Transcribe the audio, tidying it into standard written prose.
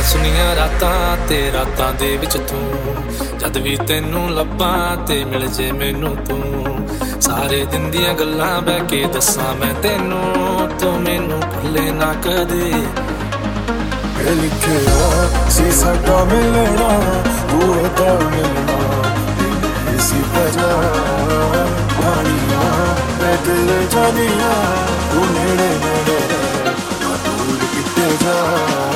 ਸੁਨੀਆਂ ਰਾਤਾਂ ਤੇ ਰਾਤਾਂ ਦੇ ਵਿੱਚ ਤੂੰ, ਜਦ ਵੀ ਤੈਨੂੰ ਲੱਭਾਂ ਤੇ ਮਿਲ ਜੇ ਮੈਨੂੰ ਤੂੰ। ਸਾਰੇ ਦਿਨ ਦੀਆਂ ਗੱਲਾਂ ਬਹਿ ਕੇ ਦੱਸਾਂ ਮੈਂ ਤੈਨੂੰ, ਤੂੰ ਮੈਨੂੰ ਭੁੱਲੇ ਨਾ ਕਦੇ। ਇਹ ਲਿਖਿਆ ਸੀ ਸਾਡਾ ਮਿਲਣਾ, ਤੂੰ ਤਾਂ ਮਿਲਣਾ ਇਸੀ ਵਜ੍ਹਾ ਪਾਣੀਆਂ ਮੈਂ ਦਿਲ ਜਾਨੀਆਂ, ਤੂੰ ਨੇੜੇ ਨੇੜੇ ਦੂਰ ਕਿਤੇ ਜਾ।